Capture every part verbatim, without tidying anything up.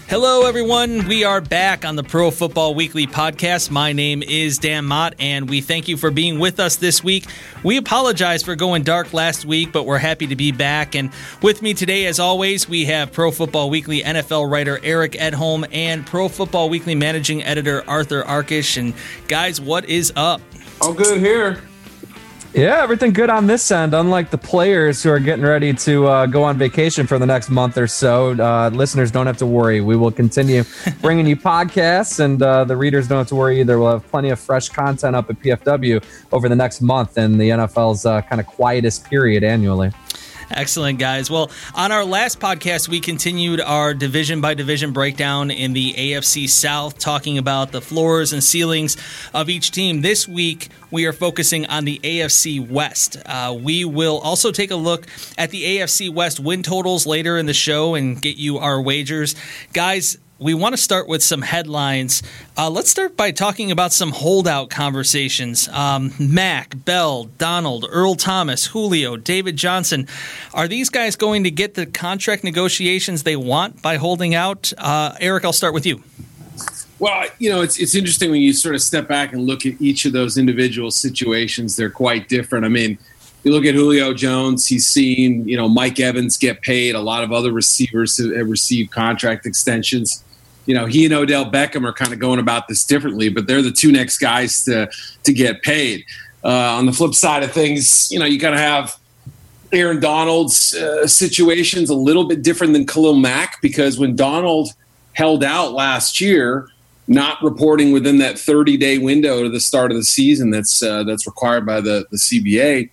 Hello, everyone. We are back on the Pro Football Weekly podcast. My name is Dan Mott, and we thank you for being with us this week. We apologize for going dark last week, but we're happy to be back. And with me today, as always, we have Pro Football Weekly N F L writer Eric Edholm and Pro Football Weekly managing editor Arthur Arkish. And guys, what is up? All good here. Yeah, everything good on this end. Unlike the players who are getting ready to uh, go on vacation for the next month or so, uh, listeners don't have to worry. We will continue bringing you podcasts, and uh, the readers don't have to worry either. We'll have plenty of fresh content up at P F W over the next month and the N F L's uh, kind of quietest period annually. Excellent, guys. Well, on our last podcast, we continued our division-by-division breakdown in the A F C South, talking about the floors and ceilings of each team. This week, we are focusing on the A F C West. Uh, we will also take a look at the A F C West win totals later in the show and get you our wagers. Guys, we want to start with some headlines. Uh, let's start by talking about some holdout conversations. Um, Mack, Bell, Donald, Earl Thomas, Julio, David Johnson. Are these guys going to get the contract negotiations they want by holding out? Uh, Eric, I'll start with you. Well, you know, it's it's interesting when you sort of step back and look at each of those individual situations. They're quite different. I mean, you look at Julio Jones, he's seen, you know, Mike Evans get paid. A lot of other receivers have received contract extensions. You know, he and Odell Beckham are kind of going about this differently, but they're the two next guys to to get paid. Uh, on the flip side of things, you know, you got to have Aaron Donald's uh, situation's a little bit different than Khalil Mack, because when Donald held out last year, not reporting within that thirty-day window to the start of the season that's uh, that's required by the, the C B A,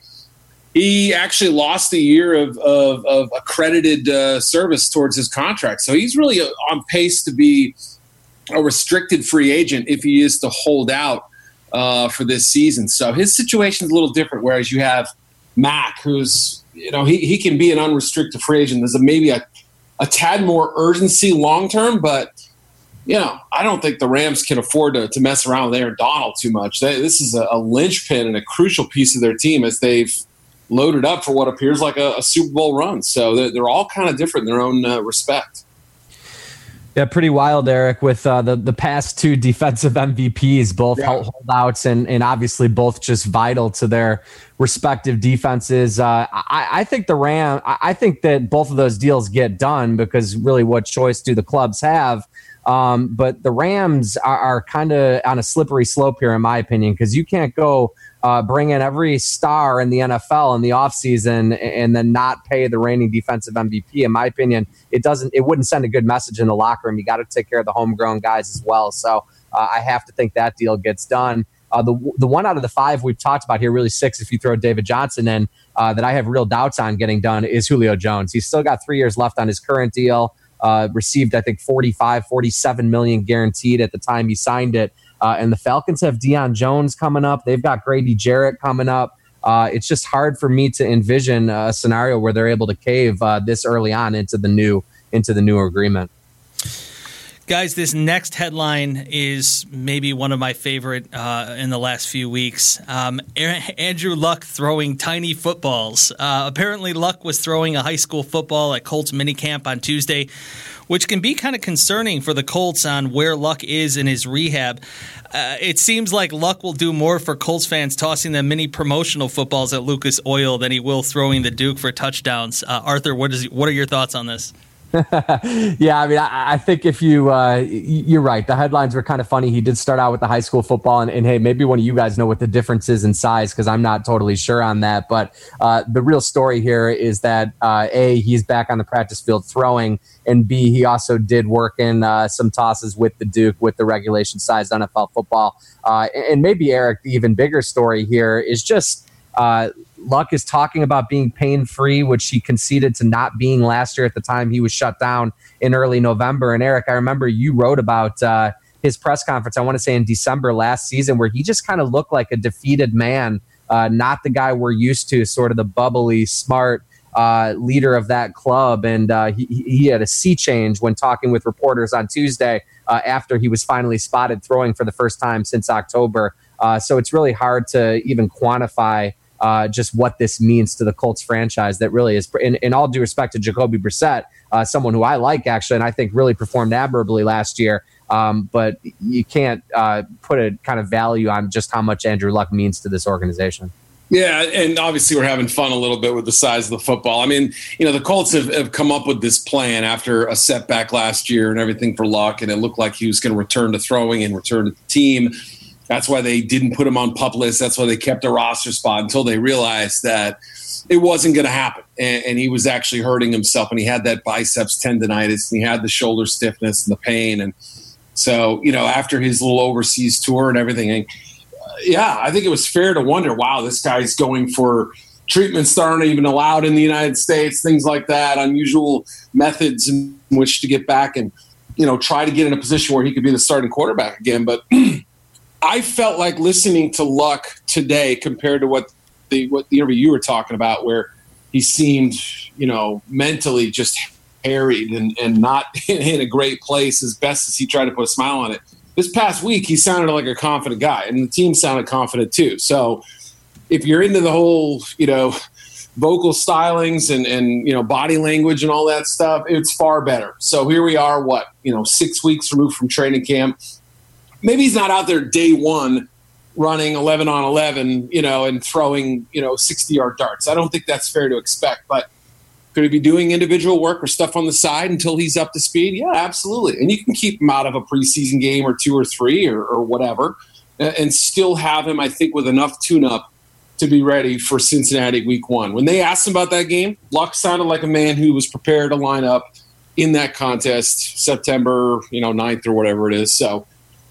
he actually lost a year of, of, of accredited uh, service towards his contract. So he's really on pace to be a restricted free agent if he is to hold out uh, for this season. So his situation is a little different, whereas you have Mack, who's, you know, he, he can be an unrestricted free agent. There's a, maybe a, a tad more urgency long-term, but, you know, I don't think the Rams can afford to, to mess around with Aaron Donald too much. They, this is a, a linchpin and a crucial piece of their team as they've loaded up for what appears like a, a Super Bowl run. So they're, they're all kind of different in their own uh, respect. Yeah, pretty wild, Eric, with uh, the, the past two defensive M V Ps, both yeah. holdouts and, and obviously both just vital to their respective defenses. Uh, I, I think the Ram, I think that both of those deals get done, because really what choice do the clubs have? Um, but the Rams are, are kind of on a slippery slope here, in my opinion, because you can't go uh, bring in every star in the N F L in the offseason and then not pay the reigning defensive M V P. In my opinion, it doesn't. It wouldn't send a good message in the locker room. You got to take care of the homegrown guys as well. So uh, I have to think that deal gets done. Uh, the the one out of the five we've talked about here, really six if you throw David Johnson in, uh, that I have real doubts on getting done is Julio Jones. He's still got three years left on his current deal. Uh, received, I think, forty-five, forty-seven million guaranteed at the time he signed it. Uh, and the Falcons have Deion Jones coming up. They've got Grady Jarrett coming up. Uh, it's just hard for me to envision a scenario where they're able to cave uh, this early on into the new into the new agreement. Guys, this next headline is maybe one of my favorite uh, in the last few weeks. Um, Andrew Luck throwing tiny footballs. Uh, apparently, Luck was throwing a high school football at Colts minicamp on Tuesday, which can be kind of concerning for the Colts on where Luck is in his rehab. Uh, it seems like Luck will do more for Colts fans tossing them mini promotional footballs at Lucas Oil than he will throwing the Duke for touchdowns. Uh, Arthur, what is what are your thoughts on this? Yeah, I mean, I, I think if you, uh, you're right. The headlines were kind of funny. He did start out with the high school football, and, and hey, maybe one of you guys know what the difference is in size, because I'm not totally sure on that. But uh, the real story here is that uh, A, he's back on the practice field throwing, and B, he also did work in uh, some tosses with the Duke with the regulation-sized N F L football. Uh, and maybe, Eric, the even bigger story here is just uh, Luck is talking about being pain-free, which he conceded to not being last year at the time he was shut down in early November. And Eric, I remember you wrote about uh, his press conference, I want to say in December last season, where he just kind of looked like a defeated man, uh, not the guy we're used to, sort of the bubbly, smart uh, leader of that club. And uh, he, he had a sea change when talking with reporters on Tuesday uh, after he was finally spotted throwing for the first time since October. Uh, so it's really hard to even quantify uh, just what this means to the Colts franchise. That really is, in, in all due respect to Jacoby Brissett, uh, someone who I like actually, and I think really performed admirably last year. Um, but you can't uh, put a kind of value on just how much Andrew Luck means to this organization. Yeah, and obviously we're having fun a little bit with the size of the football. I mean, you know, the Colts have, have come up with this plan after a setback last year and everything for Luck, and it looked like he was going to return to throwing and return to the team. That's why they didn't put him on PUP list. That's why they kept a roster spot until they realized that it wasn't going to happen. And, and he was actually hurting himself, and he had that biceps tendonitis, and he had the shoulder stiffness and the pain. And so, you know, after his little overseas tour and everything, and, yeah, I think it was fair to wonder, wow, this guy's going for treatments that aren't even allowed in the United States, things like that, unusual methods in which to get back and, you know, try to get in a position where he could be the starting quarterback again. But I felt like listening to Luck today compared to what the what the interview you were talking about, where he seemed, you know, mentally just harried and, and not in, in a great place as best as he tried to put a smile on it. This past week, he sounded like a confident guy, and the team sounded confident too. So if you're into the whole, you know, vocal stylings and, and, you know, body language and all that stuff, it's far better. So here we are, what, you know, six weeks removed from training camp. Maybe he's not out there day one running eleven on eleven, you know, and throwing, you know, sixty-yard darts. I don't think that's fair to expect, but could he be doing individual work or stuff on the side until he's up to speed? Yeah, absolutely. And you can keep him out of a preseason game or two or three or, or whatever and still have him, I think, with enough tune-up to be ready for Cincinnati week one. When they asked him about that game, Luck sounded like a man who was prepared to line up in that contest September, you know, ninth or whatever it is. So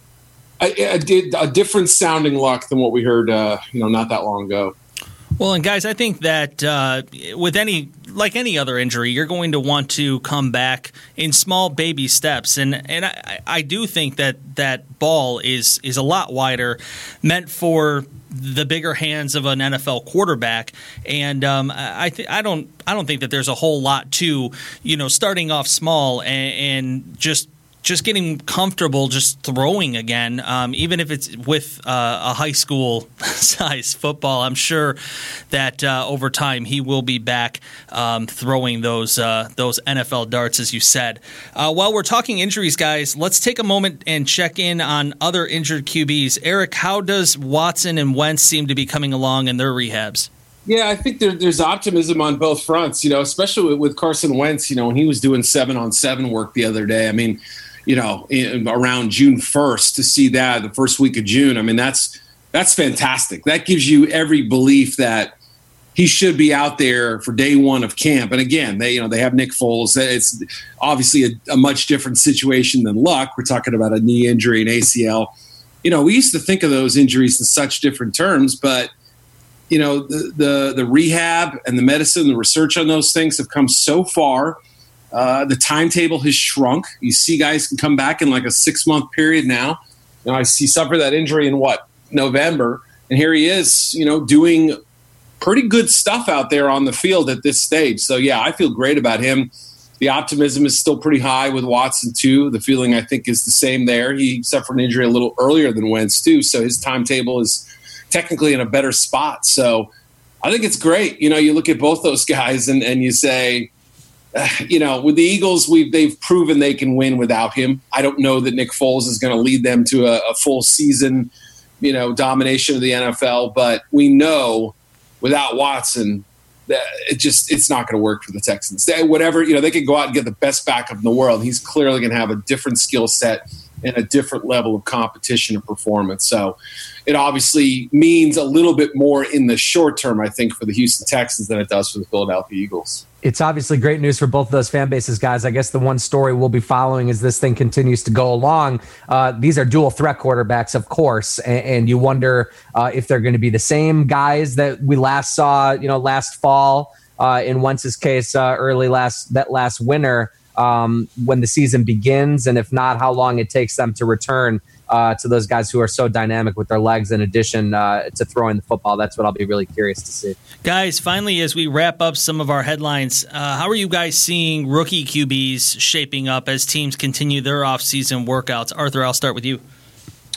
I, I did a different sounding Luck than what we heard, uh, you know, not that long ago. Well, and guys, I think that uh, with any, like any other injury, you're going to want to come back in small baby steps, and and I, I do think that that ball is is a lot wider, meant for the bigger hands of an N F L quarterback, and um, I th- I don't I don't think that there's a whole lot to, you know, starting off small and, and just. Just getting comfortable, just throwing again, um, even if it's with uh, a high school size football. I'm sure that uh, over time he will be back um, throwing those uh, those N F L darts, as you said. Uh, while we're talking injuries, guys, let's take a moment and check in on other injured Q Bs. Eric, how does Watson and Wentz seem to be coming along in their rehabs? Yeah, I think there, there's optimism on both fronts, you know, especially with, with Carson Wentz, you know, when he was doing seven on seven work the other day. I mean, you know, in, around June first to see that the first week of June. I mean, that's that's fantastic. That gives you every belief that he should be out there for day one of camp. And again, they you know they have Nick Foles. It's obviously a, a much different situation than Luck. We're talking about a knee injury, an A C L. You know, we used to think of those injuries in such different terms, but you know, the the, the rehab and the medicine, the research on those things have come so far. Uh, the timetable has shrunk. You see guys can come back in like a six-month period now. You know, I see suffered that injury in, what, November, and here he is, you know, doing pretty good stuff out there on the field at this stage. So, yeah, I feel great about him. The optimism is still pretty high with Watson, too. The feeling, I think, is the same there. He suffered an injury a little earlier than Wentz, too, so his timetable is technically in a better spot. So I think it's great. You know, you look at both those guys and, and you say – you know, with the Eagles, we've they've proven they can win without him. I don't know that Nick Foles is going to lead them to a, a full season, you know, domination of the N F L. But we know without Watson, that it just it's not going to work for the Texans. They, whatever, you know, they could go out and get the best backup in the world. He's clearly going to have a different skill set and a different level of competition and performance. So it obviously means a little bit more in the short term, I think, for the Houston Texans than it does for the Philadelphia Eagles. It's obviously great news for both of those fan bases, guys. I guess the one story we'll be following as this thing continues to go along. Uh, these are dual threat quarterbacks, of course, and, and you wonder uh, if they're going to be the same guys that we last saw, you know, last fall. Uh, in Wentz's case, uh, early last that last winter um, when the season begins, and if not, how long it takes them to return uh, to those guys who are so dynamic with their legs in addition uh, to throwing the football. That's what I'll be really curious to see. Guys, finally, as we wrap up some of our headlines, uh, how are you guys seeing rookie Q Bs shaping up as teams continue their off-season workouts? Arthur, I'll start with you.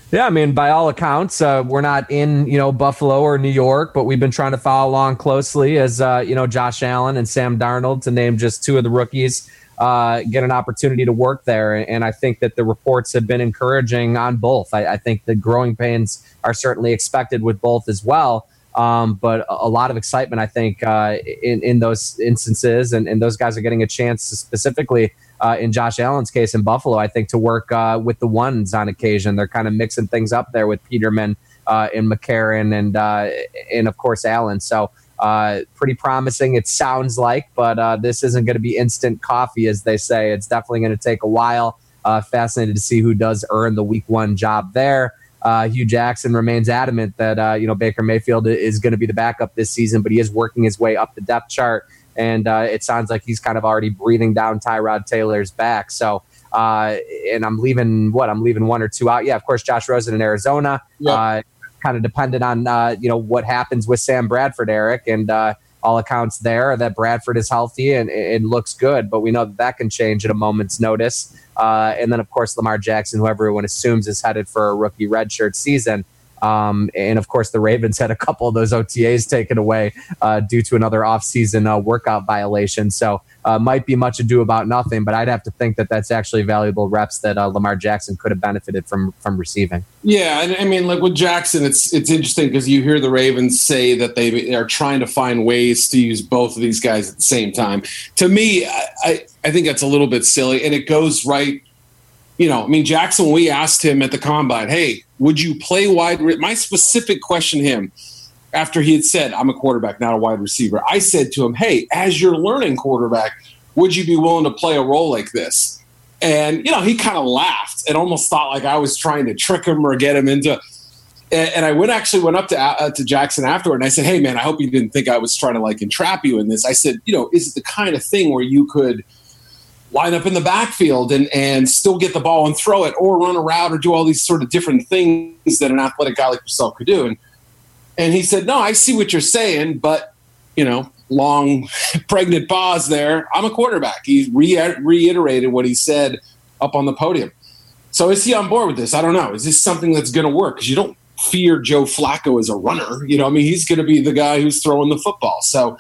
Yeah, I mean, by all accounts, uh, we're not in, you know, Buffalo or New York, but we've been trying to follow along closely as, uh, you know, Josh Allen and Sam Darnold, to name just two of the rookies, uh, get an opportunity to work there. And I think that the reports have been encouraging on both. I, I think the growing pains are certainly expected with both as well. Um, but a, a lot of excitement, I think, uh, in, in those instances. And, and those guys are getting a chance to specifically Uh, in Josh Allen's case in Buffalo, I think, to work uh, with the ones on occasion. They're kind of mixing things up there with Peterman uh, and McCarron and, uh, and of course, Allen. So uh, pretty promising, it sounds like, but uh, this isn't going to be instant coffee, as they say. It's definitely going to take a while. Uh, fascinated to see who does earn the week one job there. Uh, Hugh Jackson remains adamant that uh, you know Baker Mayfield is going to be the backup this season, but he is working his way up the depth chart. And uh, it sounds like he's kind of already breathing down Tyrod Taylor's back. So, uh, and I'm leaving what? I'm leaving one or two out. Yeah, of course, Josh Rosen in Arizona. Yep. Uh, kind of dependent on, uh, you know, what happens with Sam Bradford, Eric. And uh, all accounts there that Bradford is healthy and, and looks good. But we know that that can change at a moment's notice. Uh, and then, of course, Lamar Jackson, who everyone assumes is headed for a rookie redshirt season. Um, and, of course, the Ravens had a couple of those O T As taken away uh, due to another offseason uh, workout violation. So uh, might be much ado about nothing, but I'd have to think that that's actually valuable reps that uh, Lamar Jackson could have benefited from from receiving. Yeah, and I mean, like with Jackson, it's it's interesting because you hear the Ravens say that they are trying to find ways to use both of these guys at the same time. To me, I, I think that's a little bit silly, and it goes right. You know, I mean, Jackson, when we asked him at the Combine, hey, would you play wide? Re-? My specific question to him, after he had said, I'm a quarterback, not a wide receiver, I said to him, hey, as you're learning quarterback, would you be willing to play a role like this? And, you know, he kind of laughed and almost thought like I was trying to trick him or get him into – and I went actually went up to uh, to Jackson afterward, and I said, hey, man, I hope you didn't think I was trying to, like, entrap you in this. I said, you know, is it the kind of thing where you could – line up in the backfield and, and still get the ball and throw it or run a route or do all these sort of different things that an athletic guy like yourself could do. And, and he said, no, I see what you're saying, but, you know, long pregnant pause there. I'm a quarterback. He re- reiterated what he said up on the podium. So is he on board with this? I don't know. Is this something that's going to work? Because you don't fear Joe Flacco as a runner. You know, I mean, he's going to be the guy who's throwing the football. So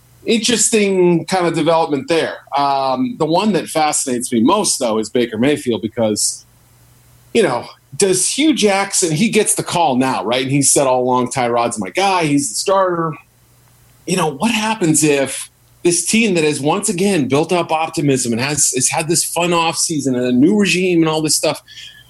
interesting kind of development there. Um, the one that fascinates me most, though, is Baker Mayfield because, you know, does Hugh Jackson, he gets the call now, right? And he said all along, Tyrod's my guy. He's the starter. You know, what happens if this team that has once again built up optimism and has, has had this fun offseason and a new regime and all this stuff,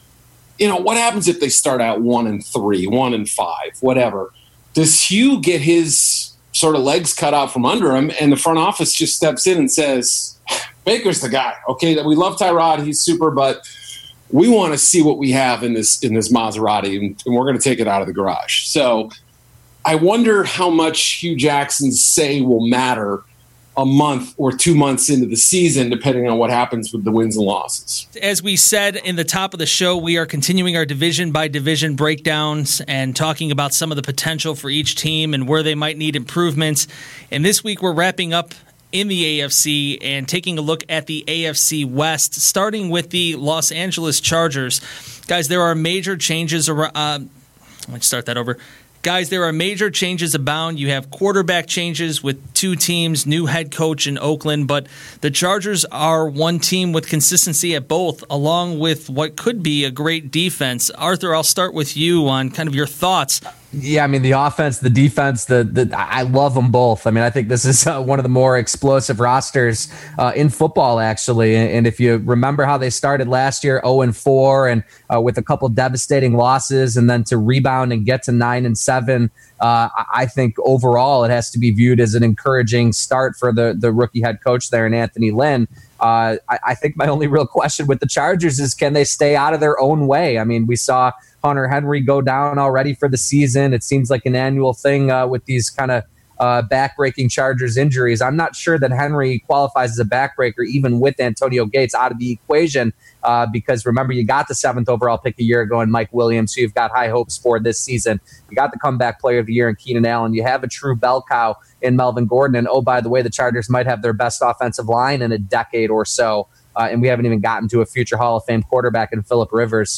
you know, what happens if they start out one and three, one and five, whatever? Does Hugh get his sort of legs cut out from under him, and the front office just steps in and says, Baker's the guy. Okay, we love Tyrod, he's super, but we want to see what we have in this in this Maserati, and, and we're going to take it out of the garage. So I wonder how much Hugh Jackson's say will matter a month or two months into the season, depending on what happens with the wins and losses. As we said in the top of the show, we are continuing our division by division breakdowns and talking about some of the potential for each team and where they might need improvements. And this week we're wrapping up in the A F C and taking a look at the A F C West, starting with the Los Angeles Chargers. Guys, there are major changes around. Uh, let me start that over. Guys, there are major changes abound. You have quarterback changes with two teams, new head coach in Oakland, but the Chargers are one team with consistency at both, along with what could be a great defense. Arthur, I'll start with you on kind of your thoughts. Yeah, I mean, the offense, the defense, the the I love them both. I mean, I think this is uh, one of the more explosive rosters uh, in football, actually. And, and if you remember how they started last year, oh and four, and uh, with a couple devastating losses, and then to rebound and get to nine and seven, uh, I think overall it has to be viewed as an encouraging start for the the rookie head coach there in Anthony Lynn. Uh, I, I think my only real question with the Chargers is, can they stay out of their own way? I mean, we saw Hunter Henry go down already for the season. It seems like an annual thing uh, with these kind of uh, backbreaking Chargers injuries. I'm not sure that Henry qualifies as a backbreaker, even with Antonio Gates out of the equation, uh, because remember, you got the seventh overall pick a year ago in Mike Williams, who you've got high hopes for this season. You got the comeback player of the year in Keenan Allen. You have a true bell cow in Melvin Gordon. And oh, by the way, the Chargers might have their best offensive line in a decade or so. Uh, and we haven't even gotten to a future Hall of Fame quarterback in Phillip Rivers. So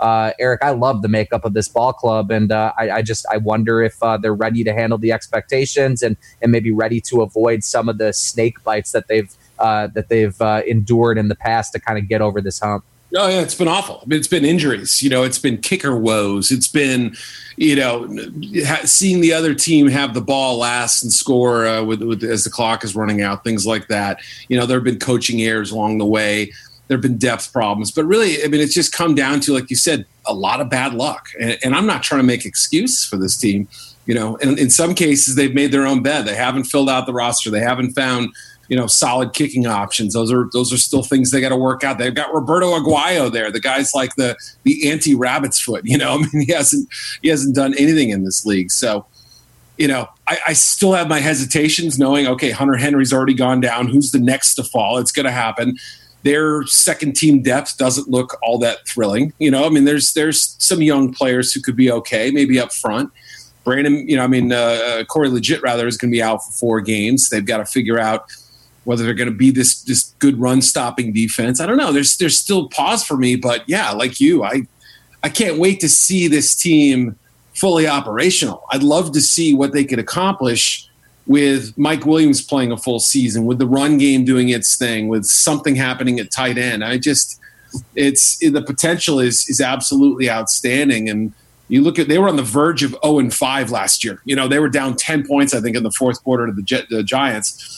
uh, Eric, I love the makeup of this ball club, and uh, I, I just I wonder if uh, they're ready to handle the expectations and and maybe ready to avoid some of the snake bites that they've uh, that they've uh, endured in the past to kind of get over this hump. Oh, yeah, it's been awful. I mean, it's been injuries. You know, it's been kicker woes. It's been, you know, ha- seeing the other team have the ball last and score uh, with, with as the clock is running out, things like that. You know, there have been coaching errors along the way. There have been depth problems. But really, I mean, it's just come down to, like you said, a lot of bad luck. And, and I'm not trying to make excuses for this team. You know, and in some cases, they've made their own bed. They haven't filled out the roster. They haven't found – you know, solid kicking options. Those are those are still things they got to work out. They've got Roberto Aguayo there. The guy's like the the anti-rabbit's foot. You know, I mean, he hasn't he hasn't done anything in this league. So, you know, I, I still have my hesitations, knowing okay, Hunter Henry's already gone down. Who's the next to fall? It's going to happen. Their second team depth doesn't look all that thrilling. You know, I mean, there's there's some young players who could be okay, maybe up front. Brandon, you know, I mean, uh, Corey Legit rather is going to be out for four games. They've got to figure out whether they're going to be this this good run stopping defense. I don't know. There's there's still pause for me, but yeah, like you, I I can't wait to see this team fully operational. I'd love to see what they could accomplish with Mike Williams playing a full season, with the run game doing its thing, with something happening at tight end. I just it's the potential is is absolutely outstanding. And you look at they were on the verge of oh and five last year. You know, they were down ten points, I think, in the fourth quarter to the, Jet, the Giants.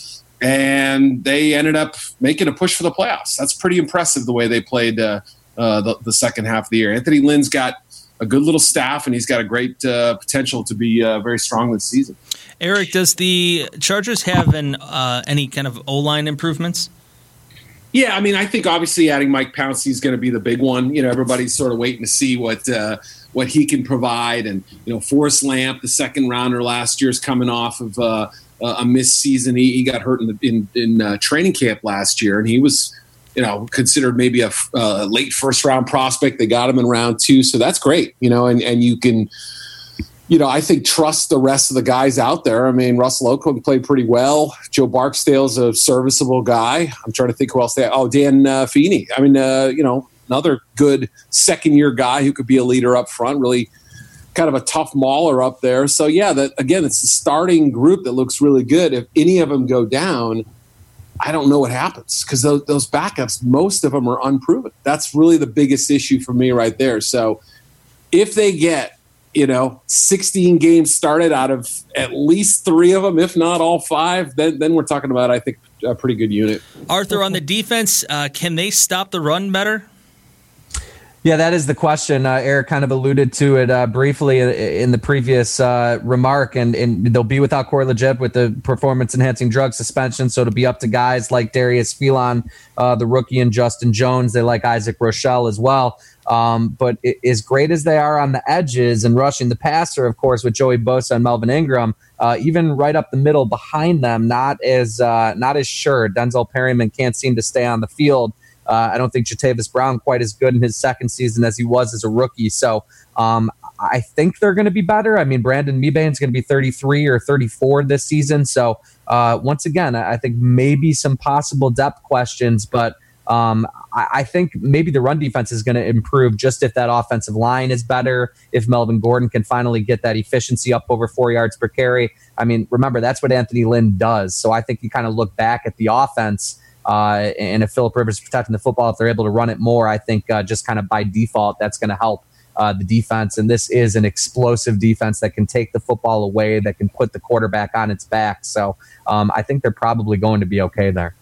And they ended up making a push for the playoffs. That's pretty impressive the way they played uh, uh, the, the second half of the year. Anthony Lynn's got a good little staff, and he's got a great uh, potential to be uh, very strong this season. Eric, does the Chargers have an, uh, any kind of O-line improvements? Yeah, I mean, I think obviously adding Mike Pouncey is going to be the big one. You know, everybody's sort of waiting to see what uh, what he can provide. And, you know, Forrest Lamp, the second rounder last year, is coming off of uh, – Uh, a missed season. He, he got hurt in the, in, in uh, training camp last year, and he was, you know, considered maybe a uh, late first round prospect. They got him in round two, so that's great, you know. And and you can, you know, I think trust the rest of the guys out there. I mean, Russell Okung played pretty well. Joe Barksdale's a serviceable guy. I'm trying to think who else they. Oh, Dan uh, Feeney. I mean, uh, you know, another good second year guy who could be a leader up front. Really. Kind of a tough mauler up there. So, yeah, that again, it's the starting group that looks really good. If any of them go down, I don't know what happens because those, those backups, most of them are unproven. That's really the biggest issue for me right there. So if they get, you know, sixteen games started out of at least three of them, if not all five, then, then we're talking about, I think, a pretty good unit. Arthur, on the defense, uh, can they stop the run better? Yeah, that is the question. Uh, Eric kind of alluded to it uh, briefly in the previous uh, remark, and, and they'll be without Corey Legit with the performance-enhancing drug suspension, so it'll be up to guys like Darius Phelan, uh, the rookie, and Justin Jones. They like Isaac Rochelle as well. Um, but it, as great as they are on the edges and rushing the passer, of course, with Joey Bosa and Melvin Ingram, uh, even right up the middle behind them, not as uh, not as sure. Denzel Perryman can't seem to stay on the field. Uh, I don't think Jatavis Brown quite as good in his second season as he was as a rookie. So um, I think they're going to be better. I mean, Brandon Mebane's going to be thirty-three or thirty-four this season. So uh, once again, I think maybe some possible depth questions, but um, I, I think maybe the run defense is going to improve just if that offensive line is better, if Melvin Gordon can finally get that efficiency up over four yards per carry. I mean, remember, that's what Anthony Lynn does. So I think you kind of look back at the offense. Uh, and if Phillip Rivers is protecting the football, if they're able to run it more, I think uh, just kind of by default, that's going to help uh, the defense. And this is an explosive defense that can take the football away, that can put the quarterback on its back. So um, I think they're probably going to be okay there.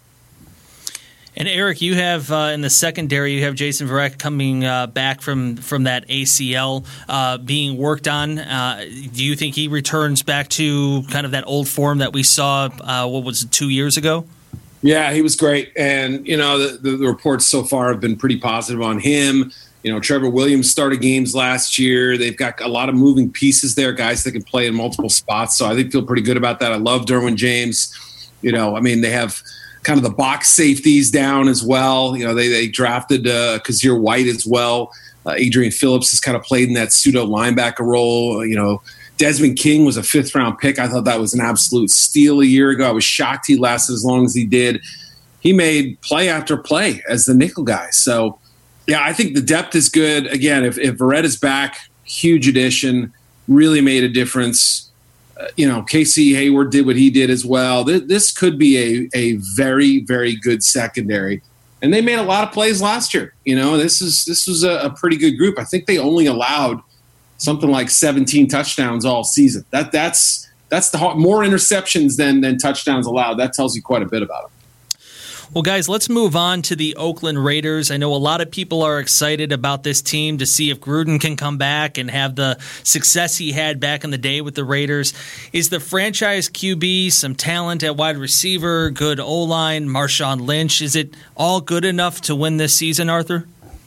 And Eric, you have uh, in the secondary, you have Jason Verrett coming uh, back from, from that A C L uh, being worked on. Uh, do you think he returns back to kind of that old form that we saw, uh, what was it, two years ago? Yeah, he was great. And, you know, the, the, the reports so far have been pretty positive on him. You know, Trevor Williams started games last year. They've got a lot of moving pieces there, guys that can play in multiple spots. So I think feel pretty good about that. I love Derwin James. You know, I mean, they have kind of the box safeties down as well. You know, they, they drafted uh, Kazir White as well. Uh, Adrian Phillips has kind of played in that pseudo linebacker role. You know, Desmond King was a fifth round pick. I thought that was an absolute steal a year ago. I was shocked he lasted as long as he did. He made play after play as the nickel guy. So Yeah, I think the depth is good. Again, if, if Verrett is back, huge addition, really made a difference. Uh, you know, Casey Hayward did what he did as well. Th- this could be a, a very, very good secondary. And they made a lot of plays last year. You know, this is this was a, a pretty good group. I think they only allowed something like seventeen touchdowns all season. That that's that's the more interceptions than than touchdowns allowed. That tells you quite a bit about them. Well, guys, let's move on to the Oakland Raiders. I know a lot of people are excited about this team to see if Gruden can come back and have the success he had back in the day with the Raiders. Is the franchise Q B, some talent at wide receiver, good O-line, Marshawn Lynch, is it all good enough to win this season, Arthur?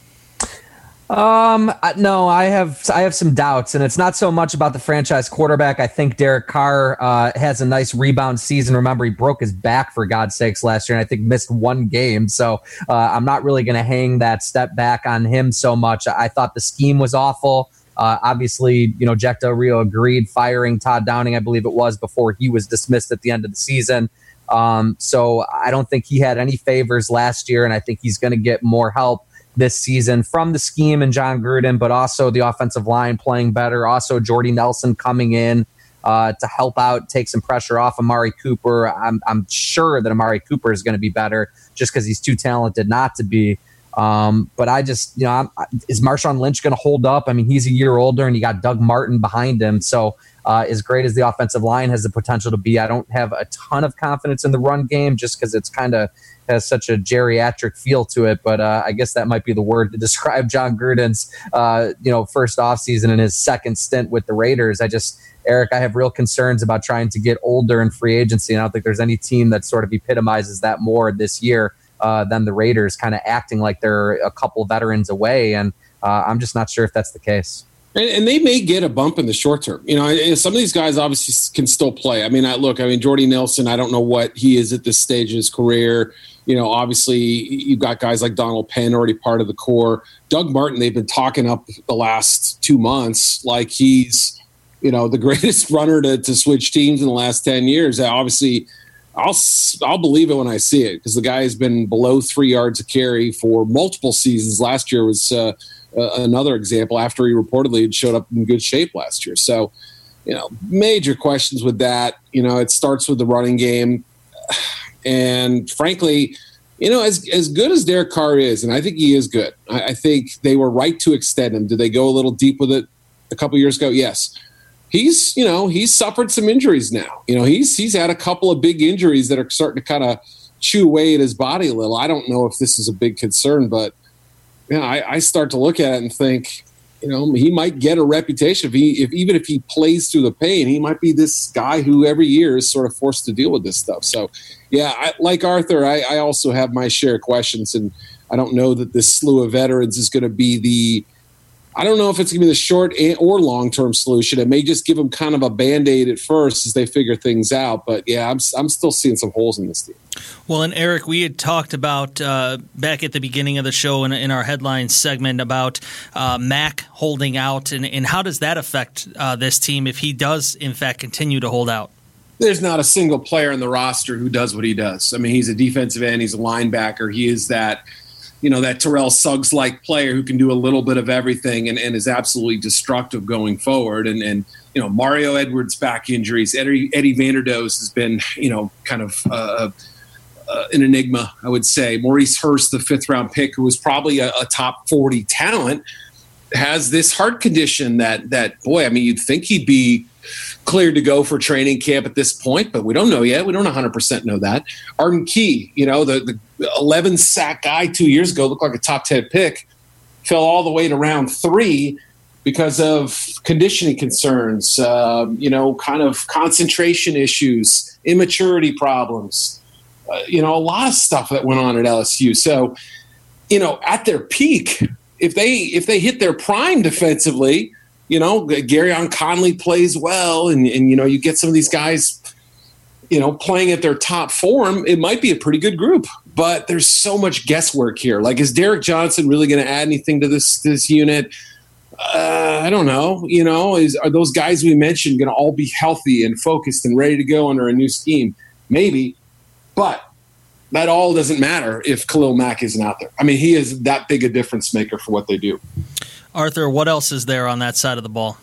Um, no, I have I have some doubts, and it's not so much about the franchise quarterback. I think Derek Carr uh, has a nice rebound season. Remember, he broke his back, for God's sakes, last year, and I think missed one game. So uh, I'm not really going to hang that step back on him so much. I thought the scheme was awful. Uh, obviously, you know, Jack Del Rio agreed, firing Todd Downing, I believe it was, before he was dismissed at the end of the season. Um, so I don't think he had any favors last year, and I think he's going to get more help this season from the scheme and John Gruden, but also the offensive line playing better. Also, Jordy Nelson coming in uh, to help out, take some pressure off Amari Cooper. I'm, I'm sure that Amari Cooper is going to be better just because he's too talented not to be. Um, but I just, you know, I'm, is Marshawn Lynch going to hold up? I mean, he's a year older and you got Doug Martin behind him. So uh, as great as the offensive line has the potential to be, I don't have a ton of confidence in the run game just because it's kind of has such a geriatric feel to it, but uh, I guess that might be the word to describe John Gruden's, uh, you know, first offseason and his second stint with the Raiders. I just, Eric, I have real concerns about trying to get older in free agency, and I don't think there's any team that sort of epitomizes that more this year uh, than the Raiders, kind of acting like they're a couple veterans away, and uh, I'm just not sure if that's the case. And, and they may get a bump in the short term. You know, some of these guys obviously can still play. I mean, I look, I mean, Jordy Nelson, I don't know what he is at this stage of his career. You know, obviously you've got guys like Donald Penn already part of the core. Doug Martin, they've been talking up the last two months like he's, you know, the greatest runner to, to switch teams in the last ten years. Obviously, I'll I'll believe it when I see it because the guy has been below three yards a carry for multiple seasons. Last year was uh, uh, another example after he reportedly had showed up in good shape last year. So, you know, major questions with that. You know, it starts with the running game. And frankly, you know, as as good as Derek Carr is, and I think he is good, I, I think they were right to extend him. Did they go a little deep with it a couple years ago? Yes. He's, you know, he's suffered some injuries now. You know, he's he's had a couple of big injuries that are starting to kind of chew away at his body a little. I don't know if this is a big concern, but you know, I, I start to look at it and think, you know, he might get a reputation if he, if even if he plays through the pain, he might be this guy who every year is sort of forced to deal with this stuff. So, yeah, I, like Arthur, I, I also have my share of questions, and I don't know that this slew of veterans is going to be the. I don't know if it's going to be the short or long-term solution. It may just give them kind of a Band-Aid at first as they figure things out. But, yeah, I'm I'm still seeing some holes in this team. Well, and Eric, we had talked about uh, back at the beginning of the show in, in our headlines segment about uh, Mack holding out, and, and how does that affect uh, this team if he does, in fact, continue to hold out? There's not a single player in the roster who does what he does. I mean, he's a defensive end. He's a linebacker. He is that – you know, that Terrell Suggs-like player who can do a little bit of everything and, and is absolutely destructive going forward. And, and, you know, Mario Edwards' back injuries, Eddie, Eddie Vanderdoes has been, you know, kind of uh, uh, an enigma, I would say. Maurice Hurst, the fifth-round pick, who was probably a, a top forty talent, has this heart condition that, that, boy, I mean, you'd think he'd be cleared to go for training camp at this point, but we don't know yet. We don't one hundred percent know that. Arden Key, you know, the, the eleven sack guy two years ago, looked like a top ten pick, fell all the way to round three because of conditioning concerns, uh, you know, kind of concentration issues, immaturity problems, uh, you know, a lot of stuff that went on at L S U. So, you know, at their peak, if they if they hit their prime defensively, you know, Garyon Conley plays well, and, and, you know, you get some of these guys, you know, playing at their top form, it might be a pretty good group. But there's so much guesswork here. Like, is Derek Johnson really going to add anything to this this unit? Uh, I don't know. You know, is are those guys we mentioned going to all be healthy and focused and ready to go under a new scheme? Maybe. But that all doesn't matter if Khalil Mack isn't out there. I mean, he is that big a difference maker for what they do. Arthur, what else is there on that side of the ball?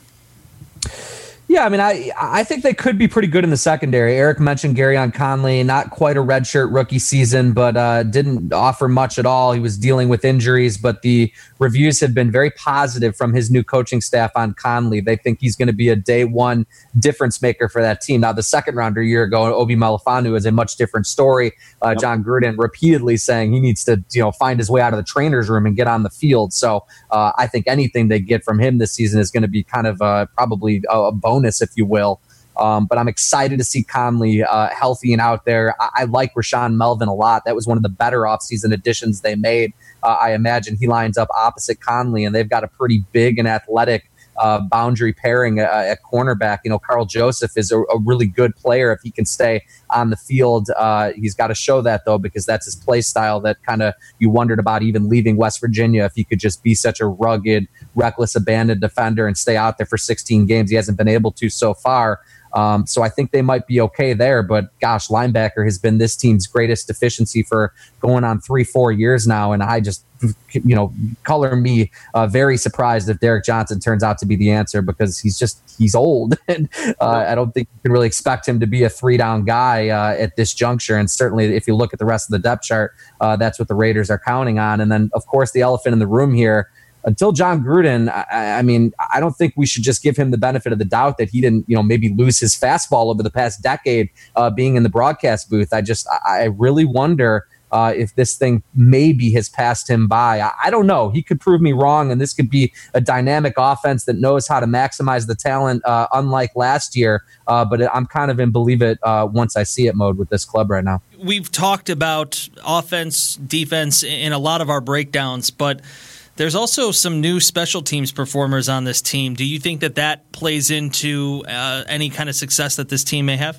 Yeah, I mean, I I think they could be pretty good in the secondary. Eric mentioned Garyon Conley, not quite a redshirt rookie season, but uh, didn't offer much at all. He was dealing with injuries, but the reviews have been very positive from his new coaching staff on Conley. They think he's going to be a day one difference maker for that team. Now, the second rounder a year ago, Obi Melifonwu, is a much different story. Uh, yep. John Gruden repeatedly saying he needs to, you know, find his way out of the trainer's room and get on the field. So uh, I think anything they get from him this season is going to be kind of uh, probably a, a bonus, if you will. Um, but I'm excited to see Conley uh, healthy and out there. I, I like Rashaan Melvin a lot. That was one of the better offseason additions they made. Uh, I imagine he lines up opposite Conley, and they've got a pretty big and athletic uh, boundary pairing uh, at cornerback. You know, Carl Joseph is a, a really good player if he can stay on the field. Uh, he's got to show that, though, because that's his play style that kind of you wondered about even leaving West Virginia, if he could just be such a rugged, reckless, abandoned defender and stay out there for sixteen games. He hasn't been able to so far. Um, so I think they might be okay there. But gosh, linebacker has been this team's greatest deficiency for going on three, four years now. And I just, you know, color me uh, very surprised if Derek Johnson turns out to be the answer, because he's just, he's old. and uh, I don't think you can really expect him to be a three down guy uh, at this juncture. And certainly if you look at the rest of the depth chart, uh, that's what the Raiders are counting on. And then, of course, the elephant in the room here, until John Gruden, I, I mean, I don't think we should just give him the benefit of the doubt that he didn't, you know, maybe lose his fastball over the past decade uh, being in the broadcast booth. I just, I really wonder uh, if this thing maybe has passed him by. I, I don't know. He could prove me wrong, and this could be a dynamic offense that knows how to maximize the talent, uh, unlike last year. Uh, but I'm kind of in believe it uh, once I see it mode with this club right now. We've talked about offense, defense in a lot of our breakdowns, but there's also some new special teams performers on this team. Do you think that that plays into uh, any kind of success that this team may have?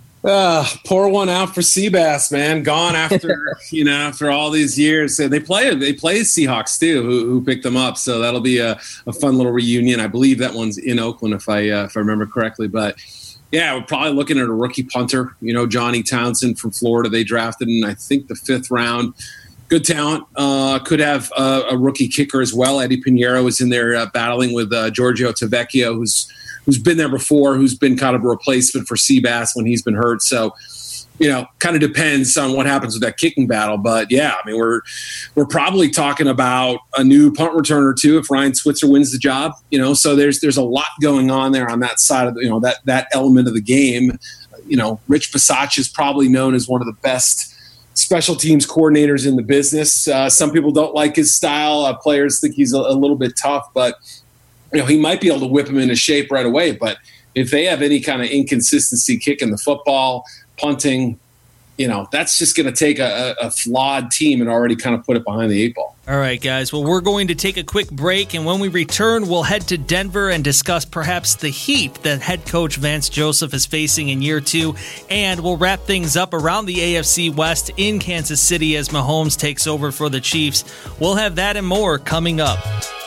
Uh, pour one out for Seabass, man. Gone after you know after all these years. They play they play Seahawks too, who, who picked them up. So that'll be a, a fun little reunion. I believe that one's in Oakland, if I uh, if I remember correctly. But yeah, we're probably looking at a rookie punter. You know, Johnny Townsend from Florida. They drafted in I think the fifth round. Good talent. Uh, could have uh, a rookie kicker as well. Eddie Pinheiro is in there uh, battling with uh, Giorgio Tavecchio, who's who's been there before, who's been kind of a replacement for Seabass when he's been hurt. So, you know, kind of depends on what happens with that kicking battle. But yeah, I mean, we're we're probably talking about a new punt returner too if Ryan Switzer wins the job. You know, so there's there's a lot going on there on that side of the, you know that that element of the game. You know, Rich Bisaccia is probably known as one of the best special teams coordinators in the business. Uh, some people don't like his style. Uh, players think he's a, a little bit tough, but you know he might be able to whip him into shape right away. But if they have any kind of inconsistency kicking the football, punting, you know, that's just going to take a, a flawed team and already kind of put it behind the eight ball. All right, guys. Well, we're going to take a quick break, and when we return, we'll head to Denver and discuss perhaps the heat that head coach Vance Joseph is facing in year two, and we'll wrap things up around the A F C West in Kansas City as Mahomes takes over for the Chiefs. We'll have that and more coming up.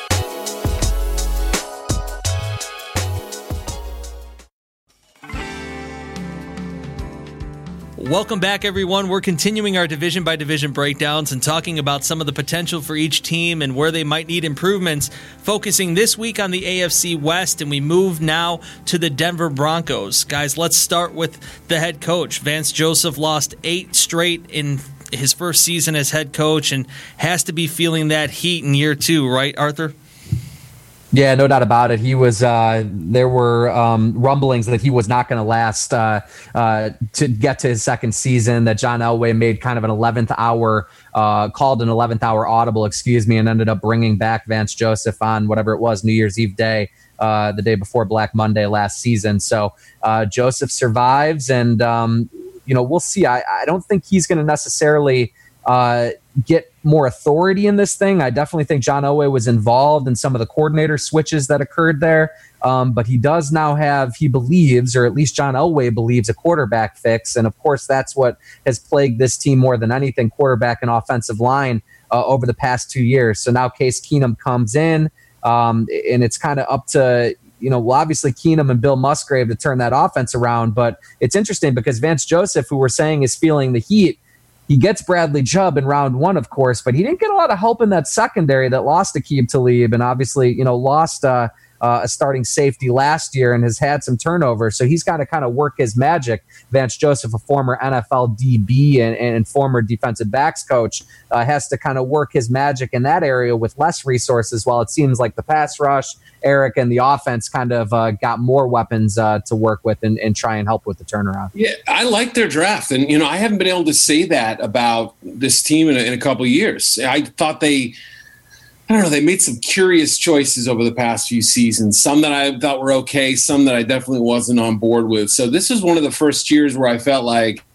Welcome back, everyone. We're continuing our division-by-division breakdowns and talking about some of the potential for each team and where they might need improvements, focusing this week on the A F C West, and we move now to the Denver Broncos. Guys, let's start with the head coach. Vance Joseph lost eight straight in his first season as head coach and has to be feeling that heat in year two, right, Arthur? Yeah, no doubt about it. He was. Uh, there were um, rumblings that he was not going to last uh, uh, to get to his second season. That John Elway made kind of an eleventh hour, uh, called an eleventh hour audible, excuse me, and ended up bringing back Vance Joseph on whatever it was, New Year's Eve day, uh, the day before Black Monday last season. So uh, Joseph survives, and um, you know we'll see. I, I don't think he's going to necessarily uh, get more authority in this thing. I definitely think John Elway was involved in some of the coordinator switches that occurred there. Um, but he does now have, he believes, or at least John Elway believes, a quarterback fix. And of course, that's what has plagued this team more than anything, quarterback and offensive line uh, over the past two years. So now Case Keenum comes in, um, and it's kind of up to, you know, well, obviously Keenum and Bill Musgrave to turn that offense around. But it's interesting because Vance Joseph, who we're saying is feeling the heat, He gets Bradley Chubb in round one, of course, but he didn't get a lot of help in that secondary that lost Aqib Talib and obviously, you know, lost uh, uh, a starting safety last year and has had some turnover. So he's got to kind of work his magic. Vance Joseph, a former N F L D B and, and former defensive backs coach, uh, has to kind of work his magic in that area with less resources, while it seems like the pass rush, Eric, and the offense kind of uh, got more weapons uh, to work with and, and try and help with the turnaround. Yeah, I like their draft. And, you know, I haven't been able to say that about this team in a, in a couple of years. I thought they, I don't know, they made some curious choices over the past few seasons, some that I thought were okay, some that I definitely wasn't on board with. So this is one of the first years where I felt like,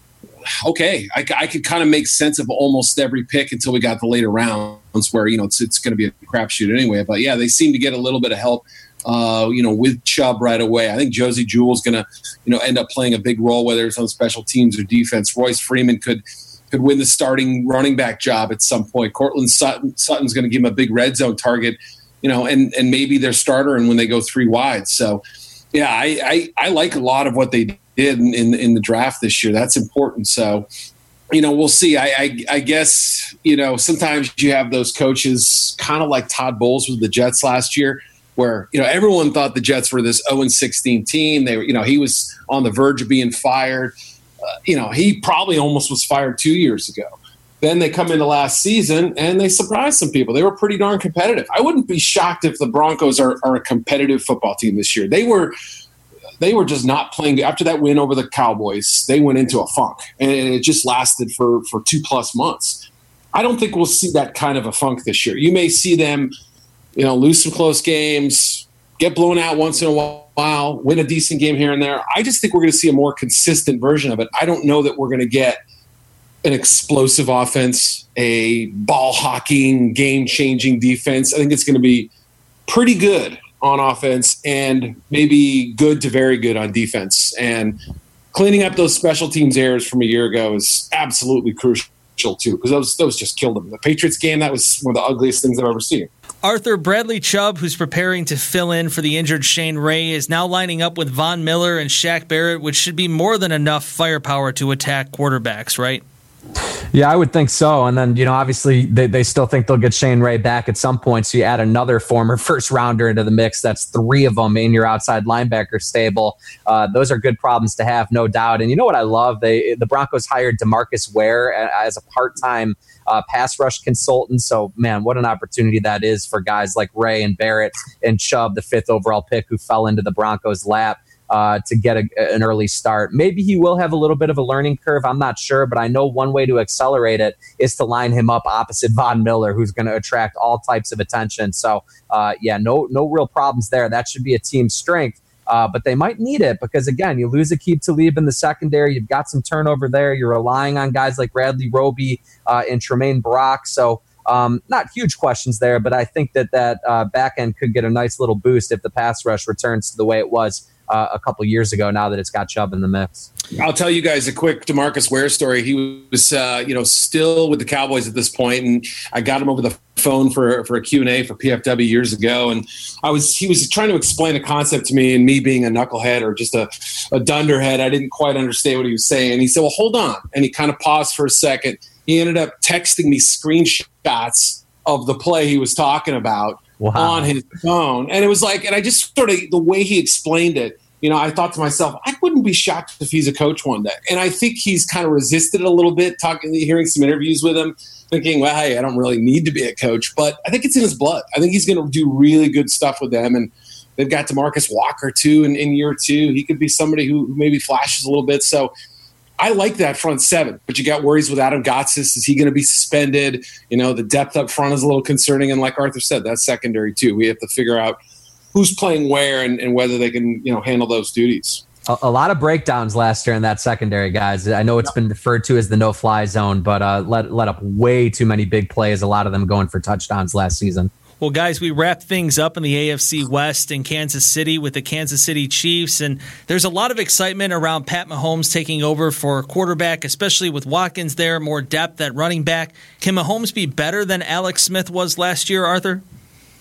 okay, I, I could kind of make sense of almost every pick until we got the later rounds where, you know, it's, it's going to be a crapshoot anyway. But, yeah, they seem to get a little bit of help, uh, you know, with Chubb right away. I think Josie Jewell is going to, you know, end up playing a big role, whether it's on special teams or defense. Royce Freeman could could win the starting running back job at some point. Cortland Sutton, Sutton's going to give him a big red zone target, you know, and, and maybe their starter and when they go three wide. So, yeah, I, I, I like a lot of what they did in, in in the draft this year. That's important. So, you know, we'll see. I, I, I guess, you know, sometimes you have those coaches kind of like Todd Bowles with the Jets last year, where, you know, everyone thought the Jets were this oh and sixteen team. They were, you know, he was on the verge of being fired. Uh, you know, he probably almost was fired two years ago. Then they come into last season and they surprised some people. They were pretty darn competitive. I wouldn't be shocked if the Broncos are, are a competitive football team this year. They were they were just not playing. After that win over the Cowboys, they went into a funk, and it just lasted for, for two plus months. I don't think we'll see that kind of a funk this year. You may see them, you know, lose some close games, get blown out once in a while, win a decent game here and there. I just think we're going to see a more consistent version of it. I don't know that we're going to get an explosive offense, a ball-hawking, game-changing defense. I think it's going to be pretty good on offense and maybe good to very good on defense. And cleaning up those special teams errors from a year ago is absolutely crucial too, because those those just killed them. The Patriots game, that was one of the ugliest things I've ever seen. Arthur, Bradley Chubb, who's preparing to fill in for the injured Shane Ray, is now lining up with Von Miller and Shaq Barrett, which should be more than enough firepower to attack quarterbacks, right? Yeah, I would think so. And then, you know, obviously they, they still think they'll get Shane Ray back at some point. So you add another former first rounder into the mix. That's three of them in your outside linebacker stable. Uh, those are good problems to have, no doubt. And you know what I love? They the Broncos hired DeMarcus Ware as a part-time uh, pass rush consultant. So, man, what an opportunity that is for guys like Ray and Barrett and Chubb, the fifth overall pick who fell into the Broncos' lap. Uh, to get a, an early start. Maybe he will have a little bit of a learning curve. I'm not sure, but I know one way to accelerate it is to line him up opposite Von Miller, who's going to attract all types of attention. So, uh, yeah, no no real problems there. That should be a team strength, uh, but they might need it because, again, you lose Aqib Talib in the secondary. You've got some turnover there. You're relying on guys like Bradley Roby uh, and Tremaine Brock. So, Um, not huge questions there, but I think that that uh, back end could get a nice little boost if the pass rush returns to the way it was uh, a couple years ago, now that it's got Chubb in the mix. I'll tell you guys a quick DeMarcus Ware story. He was, uh, you know, still with the Cowboys at this point, and I got him over the phone for, for a Q and A for P F W years ago, and I was he was trying to explain a concept to me, and me being a knucklehead or just a, a dunderhead, I didn't quite understand what he was saying. And he said, well, hold on. And he kind of paused for a second. He ended up texting me screenshots of the play he was talking about wow. on his phone. And it was like, and I just sort of, the way he explained it, you know, I thought to myself, I wouldn't be shocked if he's a coach one day. And I think he's kind of resisted it a little bit, talking, hearing some interviews with him, thinking, well, hey, I don't really need to be a coach. But I think it's in his blood. I think he's going to do really good stuff with them. And they've got DeMarcus Walker, too, in, in year two. He could be somebody who, who maybe flashes a little bit. So I like that front seven, but you got worries with Adam Gotsis. Is he going to be suspended? You know, the depth up front is a little concerning. And like Arthur said, that's secondary too. We have to figure out who's playing where and, and whether they can, you know, handle those duties. A, a lot of breakdowns last year in that secondary, guys. I know it's been referred to as the no-fly zone, but uh, let, let up way too many big plays, a lot of them going for touchdowns last season. Well, guys, we wrap things up in the A F C West in Kansas City with the Kansas City Chiefs, and there's a lot of excitement around Pat Mahomes taking over for quarterback, especially with Watkins there, more depth at running back. Can Mahomes be better than Alex Smith was last year, Arthur?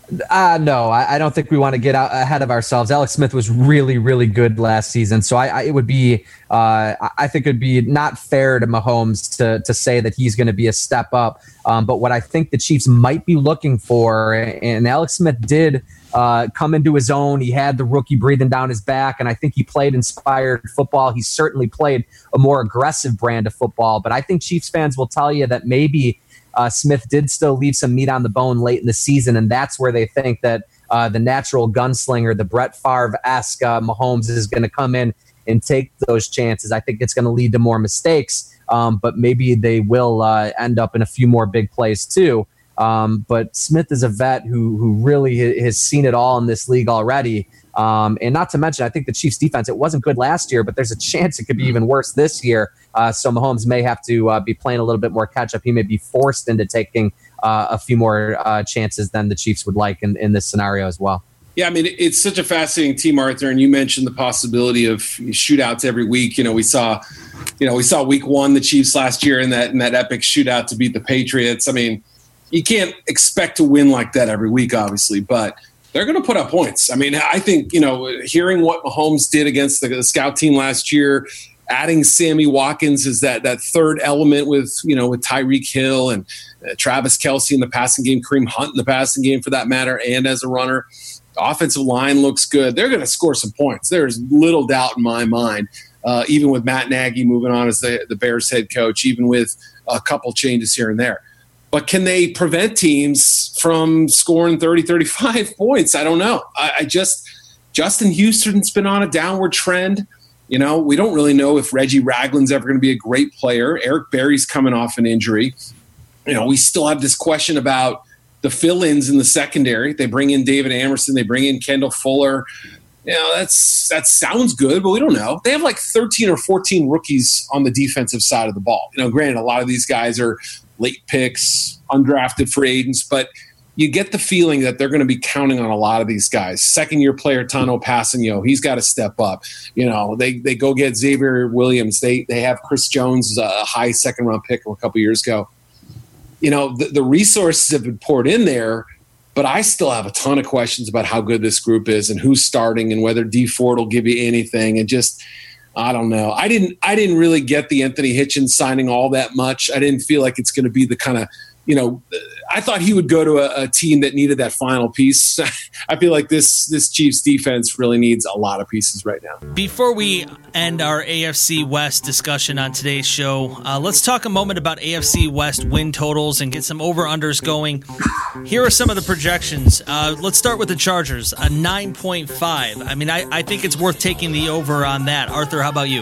Uh, no, I, I don't think we want to get out ahead of ourselves. Alex Smith was really, really good last season. So I, I it would be, uh, I think it would be not fair to Mahomes to to say that he's going to be a step up. Um, but what I think the Chiefs might be looking for, and Alex Smith did uh, come into his own. He had the rookie breathing down his back, and I think he played inspired football. He certainly played a more aggressive brand of football. But I think Chiefs fans will tell you that maybe Uh, Smith did still leave some meat on the bone late in the season, and that's where they think that uh, the natural gunslinger, the Brett Favre-esque uh, Mahomes is going to come in and take those chances. I think it's going to lead to more mistakes, um, but maybe they will uh, end up in a few more big plays too. Um, but Smith is a vet who who really has seen it all in this league already. Um, and not to mention, I think the Chiefs defense, it wasn't good last year, but there's a chance it could be even worse this year. Uh, so Mahomes may have to uh, be playing a little bit more catch up. He may be forced into taking uh, a few more uh, chances than the Chiefs would like in, in this scenario as well. Yeah, I mean, it's such a fascinating team, Arthur. And you mentioned the possibility of shootouts every week. You know, we saw, you know, we saw week one, the Chiefs last year in that, in that epic shootout to beat the Patriots. I mean, you can't expect to win like that every week, obviously, but they're going to put up points. I mean, I think, you know, hearing what Mahomes did against the, the scout team last year, adding Sammy Watkins as that that third element with, you know, with Tyreek Hill and uh, Travis Kelce in the passing game, Kareem Hunt in the passing game for that matter, and as a runner. The offensive line looks good. They're going to score some points. There's little doubt in my mind, uh, even with Matt Nagy moving on as the, the Bears head coach, even with a couple changes here and there. But can they prevent teams from scoring thirty, thirty-five points? I don't know. I, I just – Justin Houston's been on a downward trend. You know, we don't really know if Reggie Ragland's ever going to be a great player. Eric Berry's coming off an injury. You know, we still have this question about the fill-ins in the secondary. They bring in David Amerson. They bring in Kendall Fuller. You know, that's that sounds good, but we don't know. They have like thirteen or fourteen rookies on the defensive side of the ball. You know, granted, a lot of these guys are late picks, undrafted free agents, but you get the feeling that they're going to be counting on a lot of these guys. Second-year player Tano Passanio, he's got to step up. You know, they they go get Xavier Williams. They they have Chris Jones, a high second-round pick from a couple years ago. You know, the, the resources have been poured in there, but I still have a ton of questions about how good this group is and who's starting and whether Dee Ford will give you anything. And just, I don't know. I didn't I didn't really get the Anthony Hitchens signing all that much. I didn't feel like it's going to be the kind of, you know, I thought he would go to a, a team that needed that final piece. I feel like this this Chiefs defense really needs a lot of pieces right now. Before we end our A F C West discussion on today's show, uh, let's talk a moment about A F C West win totals and get some over-unders going. Here are some of the projections. Uh, let's start with the Chargers, a nine point five. I mean, I, I think it's worth taking the over on that. Arthur, how about you?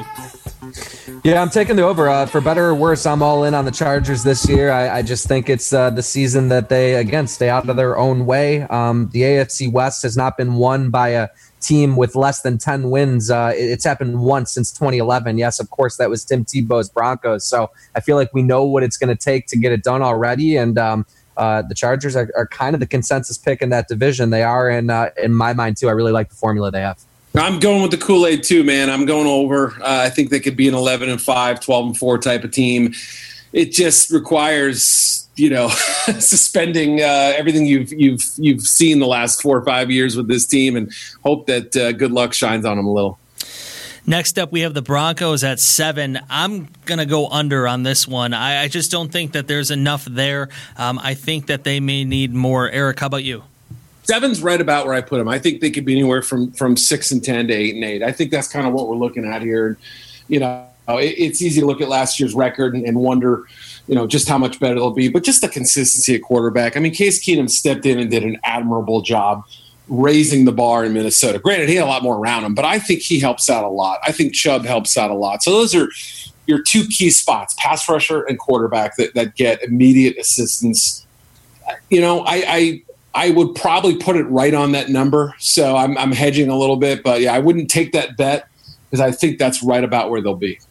Yeah, I'm taking the over. Uh, for better or worse, I'm all in on the Chargers this year. I, I just think it's uh, the season that they, again, stay out of their own way. Um, the A F C West has not been won by a team with less than ten wins. Uh, it's happened once since twenty eleven. Yes, of course, that was Tim Tebow's Broncos. So I feel like we know what it's going to take to get it done already. And um, uh, the Chargers are, are kind of the consensus pick in that division. They are, in, uh, in my mind, too. I really like the formula they have. I'm going with the Kool-Aid too, man. I'm going over. Uh, I think they could be an eleven and five, twelve and four type of team. It just requires, you know, suspending uh, everything you've you've you've seen the last four or five years with this team, and hope that uh, good luck shines on them a little. Next up, we have the Broncos at seven. I'm going to go under on this one. I, I just don't think that there's enough there. Um, I think that they may need more. Eric, how about you? Seven's right about where I put them. I think they could be anywhere from from six and ten to eight and eight. I think that's kind of what we're looking at here. You know, it, it's easy to look at last year's record and, and wonder, you know, just how much better they'll be. But just the consistency at quarterback. I mean, Case Keenum stepped in and did an admirable job raising the bar in Minnesota. Granted, he had a lot more around him, but I think he helps out a lot. I think Chubb helps out a lot. So those are your two key spots: pass rusher and quarterback that that get immediate assistance. You know, I. I I would probably put it right on that number, so I'm, I'm hedging a little bit. But, yeah, I wouldn't take that bet because I think that's right about where they'll be.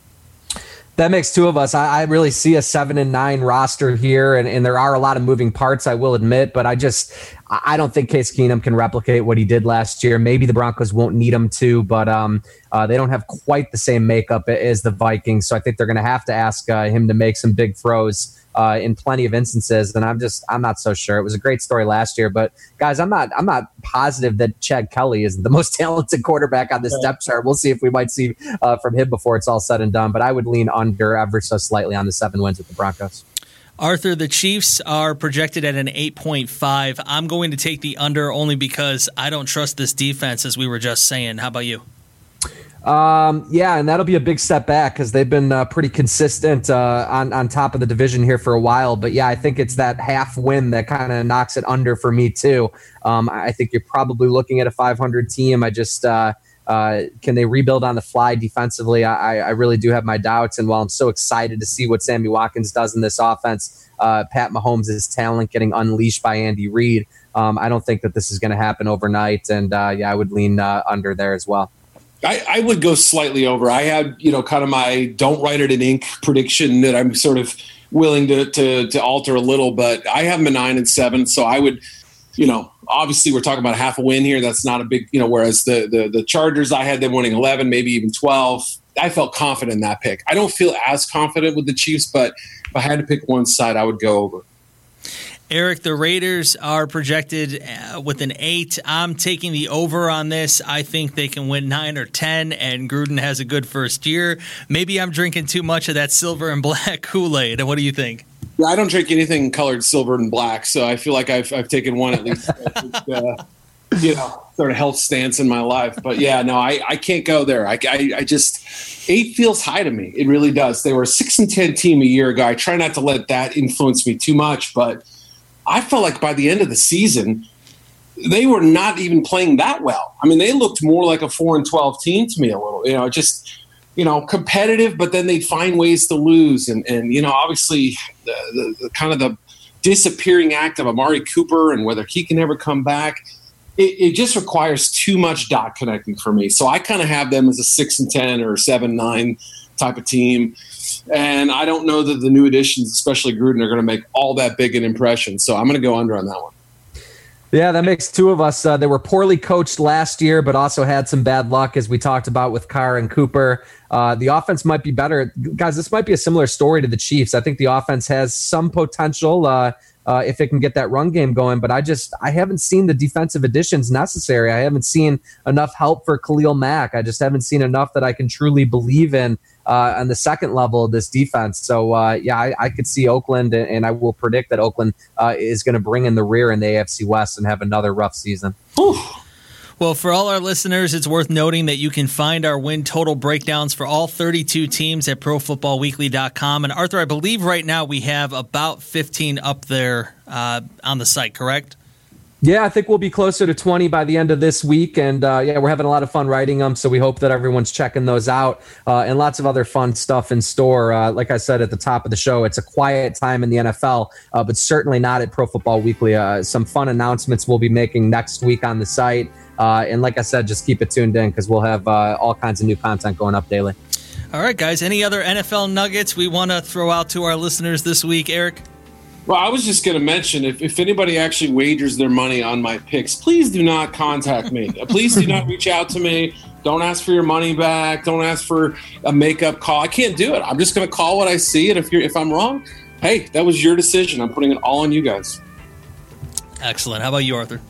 That makes two of us. I, I really see a seven and nine roster here, and, and there are a lot of moving parts, I will admit. But I just I don't think Case Keenum can replicate what he did last year. Maybe the Broncos won't need him to, but um, uh, they don't have quite the same makeup as the Vikings. So I think they're going to have to ask uh, him to make some big throws uh, in plenty of instances. And I'm just, I'm not so sure. It was a great story last year, but guys, I'm not, I'm not positive that Chad Kelly is the most talented quarterback on this yeah. depth chart. We'll see if we might see uh, from him before it's all said and done. But I would lean under ever so slightly on the seven wins with the Broncos. Arthur, the Chiefs are projected at an eight point five. I'm going to take the under only because I don't trust this defense, as we were just saying. How about you? Um, yeah, and that'll be a big step back because they've been uh, pretty consistent uh, on, on top of the division here for a while. But, yeah, I think it's that half win that kind of knocks it under for me, too. Um, I think you're probably looking at a five hundred team. I just uh, – Uh, can they rebuild on the fly defensively? I, I really do have my doubts. And while I'm so excited to see what Sammy Watkins does in this offense, uh, Pat Mahomes' talent getting unleashed by Andy Reid, um, I don't think that this is going to happen overnight. And, uh, yeah, I would lean uh, under there as well. I, I would go slightly over. I had, you know, kind of my don't write it in ink prediction that I'm sort of willing to, to, to alter a little, but I have them a nine and seven. So I would, you know, obviously we're talking about half a win here. That's not a big, you know, whereas the, the, the Chargers, I had them winning eleven, maybe even twelve. I felt confident in that pick. I don't feel as confident with the Chiefs, but if I had to pick one side, I would go over. Eric, the Raiders are projected uh, with an eight. I'm taking the over on this. I think they can win nine or ten, and Gruden has a good first year. Maybe I'm drinking too much of that silver and black Kool-Aid. What do you think? I don't drink anything colored silver and black, so I feel like I've I've taken one at least, uh, you know, sort of health stance in my life. But yeah, no, I, I can't go there. I, I I just eight feels high to me. It really does. They were a six and ten team a year ago. I try not to let that influence me too much, but I felt like by the end of the season, they were not even playing that well. I mean, they looked more like a four and twelve team to me a little. You know, just. You know, competitive, but then they'd find ways to lose. And, and you know, obviously the, the, the kind of the disappearing act of Amari Cooper and whether he can ever come back, it, it just requires too much dot connecting for me. So I kind of have them as a six and ten or seven, nine type of team. And I don't know that the new additions, especially Gruden, are going to make all that big an impression. So I'm going to go under on that one. Yeah, that makes two of us. Uh, they were poorly coached last year, but also had some bad luck, as we talked about with Carr and Cooper. Uh, the offense might be better. Guys, this might be a similar story to the Chiefs. I think the offense has some potential uh, uh, if it can get that run game going, but I just I haven't seen the defensive additions necessary. I haven't seen enough help for Khalil Mack. I just haven't seen enough that I can truly believe in uh, on the second level of this defense. So, uh, yeah, I, I could see Oakland, and, and I will predict that Oakland uh, is going to bring in the rear in the A F C West and have another rough season. Whew. Well, for all our listeners, it's worth noting that you can find our win total breakdowns for all thirty-two teams at pro football weekly dot com. And Arthur, I believe right now we have about fifteen up there uh, on the site, correct? Yeah, I think we'll be closer to twenty by the end of this week. And uh, yeah, we're having a lot of fun writing them. So we hope that everyone's checking those out uh, and lots of other fun stuff in store. Uh, like I said at the top of the show, it's a quiet time in the N F L, uh, but certainly not at Pro Football Weekly. Uh, some fun announcements we'll be making next week on the site. Uh, and like I said, just keep it tuned in because we'll have uh, all kinds of new content going up daily. All right, guys. Any other N F L nuggets we want to throw out to our listeners this week, Eric? Well, I was just going to mention, if, if anybody actually wagers their money on my picks, please do not contact me. Please do not reach out to me. Don't ask for your money back. Don't ask for a makeup call. I can't do it. I'm just going to call what I see, and if you're if I'm wrong, hey, that was your decision. I'm putting it all on you guys. Excellent. How about you, Arthur?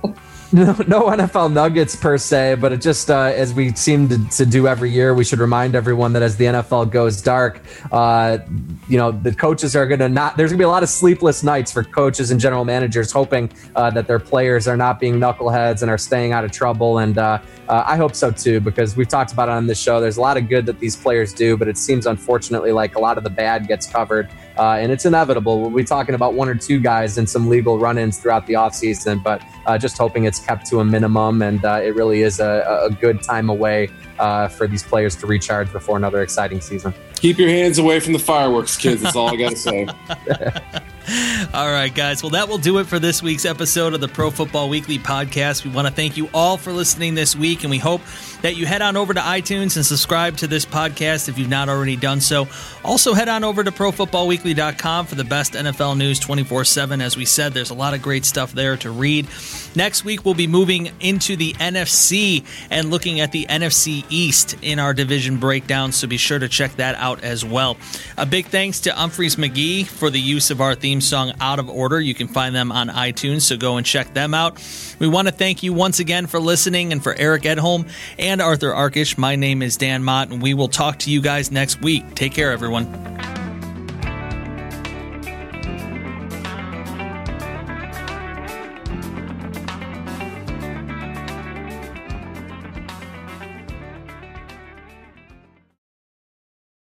No, no N F L nuggets per se, but it just, uh, as we seem to, to do every year, we should remind everyone that as the N F L goes dark, uh, you know, the coaches are going to not, there's going to be a lot of sleepless nights for coaches and general managers hoping uh, that their players are not being knuckleheads and are staying out of trouble. And uh, uh, I hope so too, because we've talked about it on this show. There's a lot of good that these players do, but it seems unfortunately like a lot of the bad gets covered. Uh, and it's inevitable. We'll be talking about one or two guys and some legal run-ins throughout the offseason, but uh, just hoping it's kept to a minimum, and uh, it really is a, a good time away uh, for these players to recharge before another exciting season. Keep your hands away from the fireworks, kids. That's all I got to say. All right, guys. Well, that will do it for this week's episode of the Pro Football Weekly podcast. We want to thank you all for listening this week, and we hope that you head on over to iTunes and subscribe to this podcast if you've not already done so. Also, head on over to pro football weekly dot com for the best N F L news twenty-four seven. As we said, there's a lot of great stuff there to read. Next week, we'll be moving into the N F C and looking at the N F C East in our division breakdown, so be sure to check that out as well. A big thanks to Humphreys McGee for the use of our theme song, Out of Order. You can find them on iTunes, so go and check them out. We want to thank you once again for listening, and for Eric Edholm and Arthur Arkish, my name is Dan Mott, and we will talk to you guys next week. Take care, everyone.